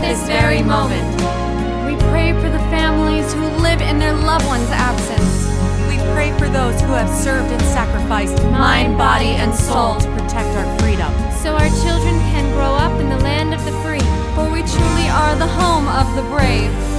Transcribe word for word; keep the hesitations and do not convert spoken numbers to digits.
this very moment. We pray for the families who live in their loved ones' absence. We pray for those who have served and sacrificed mind, body, and soul to protect our freedom. So our children can grow up in the land of the free. For we truly are the home of the brave.